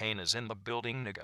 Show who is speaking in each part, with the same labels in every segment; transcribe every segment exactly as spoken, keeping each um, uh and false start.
Speaker 1: Kane is in the building, nigga.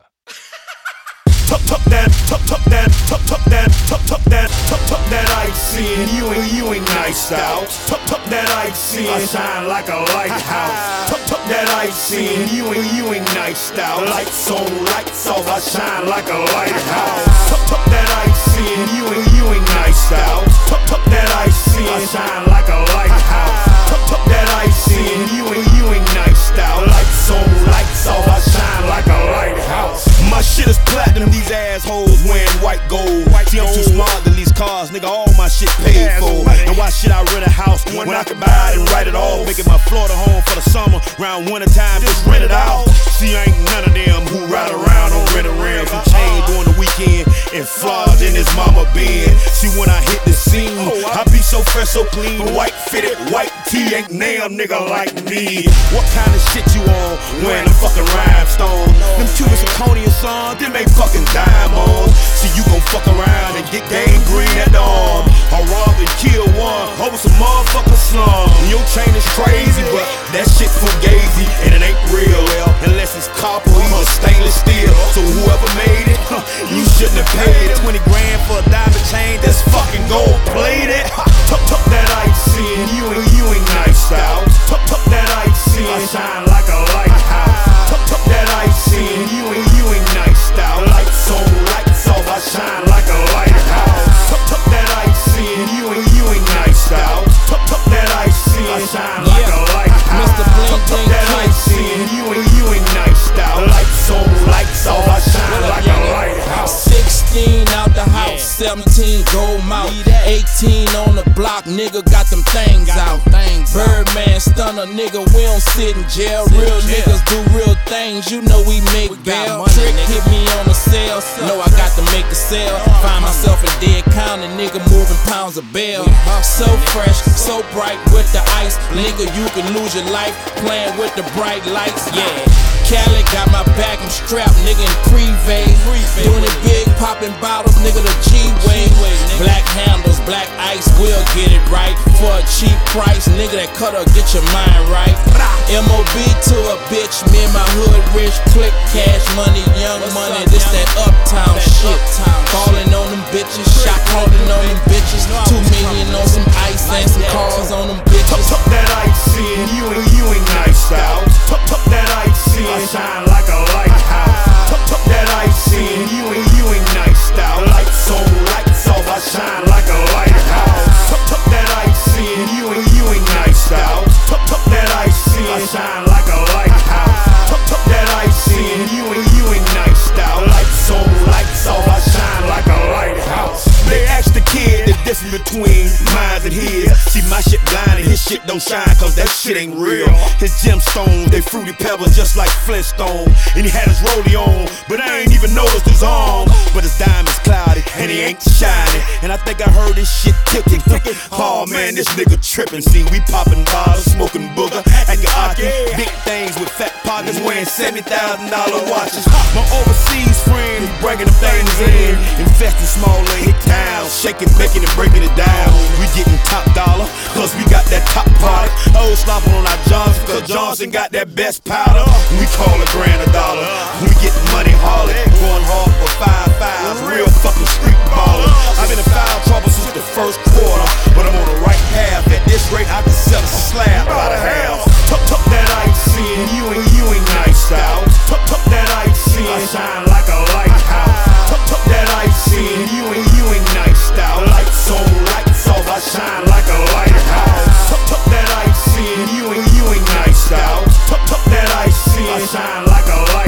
Speaker 2: Tuck tuck that, tuck tuck that, tuck tuck that, tuck tuck that, tuck tuck that ice in. You ain't you ain't nice out. Tuck tuck that ice in. I shine like a lighthouse. Tuck tuck that ice in. You ain't you ain't nice out. Lights on, lights off. I shine like a lighthouse. Tuck tuck that ice in. You ain't you ain't nice out. Tuck tuck that ice in. I shine like a lighthouse. Tuck tuck that ice in. You ain't you ain't nice out. Lights on, lights off. I shine like a lighthouse. My shit is platinum. These assholes wearing white gold. See, I'm too smart to lease cars, nigga. All my shit paid for. And why should I rent a house when I can buy it and write it off? Making my Florida home for the summer. Round winter time, just rent it out. See, I ain't none of them who ride around on rental rims and chain during the weekend and flogged in his mama bin. See, when I hit the scene, I be so fresh, so clean. White fitted, white tee, ain't nail nigga like me. What kind of shit you on wearing them fucking rhinestones? Them Cuban zirconia sons, them ain't fucking diamonds. See, you gon' fuck around and get gang green at the arm. I robbed and killed one over some motherfucking slum. Your chain is crazy, but that shit fugazi and it ain't real, well, unless it's copper or stainless steel. So whoever made it, huh, you shouldn't have paid it. Twenty grand for a diamond chain that's fucking gold plated. Tuck tuck that ice in, you ain't you ain't nice out. Tuck tuck that ice in, I shine like a lighthouse. Tuck tuck that ice in, you ain't you ain't nice out. Lights on, lights off, I shine like a lighthouse. Tuck tuck that ice in, you ain't you ain't nice out. Tuck tuck that ice in, I shine like a lighthouse. Tuck tuck that ice in, you ain't you ain't nice out. Lights on, lights off, I shine like a lighthouse.
Speaker 3: Sixteen out the house, seventeen gold mouth, eighteen on the block, nigga got them things out. Birdman stunner, nigga, we don't sit in jail. Real niggas do real things, you know we make bail. Trick hit me on the cell, know I got to make a sale. Find myself in dead county, nigga moving pounds of bail. So fresh, so bright with the ice, nigga, you can lose your life playing with the bright lights. Yeah, Cali got my back, I'm strapped, nigga, in Privé. Doing it big, popping bottles, nigga, the G-Way. Black handles, black ice, we'll get it right. For a cheap price, nigga, that cutter get your mind right. M O B to a bitch, me and my hood rich. Click cash money, young money, this that uptown shit. Calling on them bitches, shot calling on them bitches. Two million on some ice and some cars on them bitches.
Speaker 2: Tuck tuck that ice in, you ain't you ain't nice out. Tuck tuck that ice in, I shine like a lighthouse. Tuck tuck that ice in, you ain't you ain't nice out. Lights on, lights off, I shine like a lighthouse. Tuck tuck that ice in, you ain't you ain't nice out. Tuck tuck that ice in, I shine like a lighthouse. Tuck tuck that ice in, you ain't you ain't nice out. Lights on, lights off, I shine like a lighthouse. They asked the kid the difference between mine and his. See, my shit blind and his shit don't shine cause that shit ain't real. His gemstones, they fruity pebbles just like Flintstone. And he had his rollie on, but I ain't even noticed his arm. But his diamond's cloudy and he ain't shining. And I think I heard his shit ticking. Oh man, this nigga tripping. See, we popping bottles, smoking booger, acting aki. Big things with fat pockets, wearing seventy thousand dollar watches. My overseas friend, he bringing the things in. Investing small in hit towns, shaking, baking, and breaking it down. We getting top dollar, cause we got that top product. Old slopping on our Johnson, cause Johnson got that best powder. We call a grand a dollar. We getting money hard, going hard for five fives. Real fucking street baller. I've been in foul trouble since the first quarter, but I'm on the right path. At this rate, I can sell a slab by the half. Tuck tuck that ice in, you ain't you ain't nice out. Tuck tuck that ice in, I shine like a lighthouse. Tuck tuck that ice in, you ain't you ain't nice out. Lights on, lights off, I shine like a lighthouse. Tuck tuck that ice in, you ain't you ain't nice out. Tuck tuck that ice in, I shine like a lighthouse.